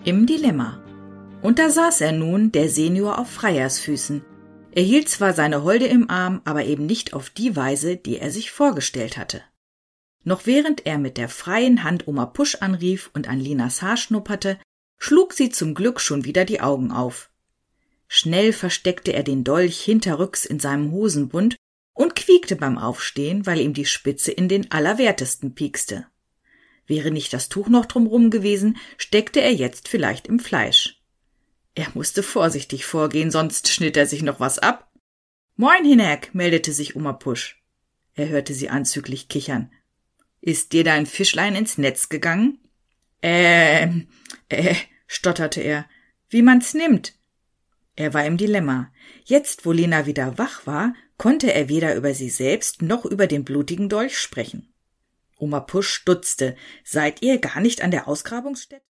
Im Dilemma. Und da saß er nun, der Senior, auf Freiersfüßen. Er hielt zwar seine Holde im Arm, aber eben nicht auf die Weise, die er sich vorgestellt hatte. Noch während er mit der freien Hand Oma Pusch anrief und an Linas Haar schnupperte, schlug sie zum Glück schon wieder die Augen auf. Schnell versteckte er den Dolch hinterrücks in seinem Hosenbund und quiekte beim Aufstehen, weil ihm die Spitze in den Allerwertesten piekste. Wäre nicht das Tuch noch drumrum gewesen, steckte er jetzt vielleicht im Fleisch. Er musste vorsichtig vorgehen, sonst schnitt er sich noch was ab. »Moin, Hinek«, meldete sich Oma Pusch. Er hörte sie anzüglich kichern. »Ist dir dein Fischlein ins Netz gegangen?« stotterte er. »Wie man's nimmt?« Er war im Dilemma. Jetzt, wo Lena wieder wach war, konnte er weder über sie selbst noch über den blutigen Dolch sprechen. Oma Pusch stutzte. »Seid ihr gar nicht an der Ausgrabungsstätte?«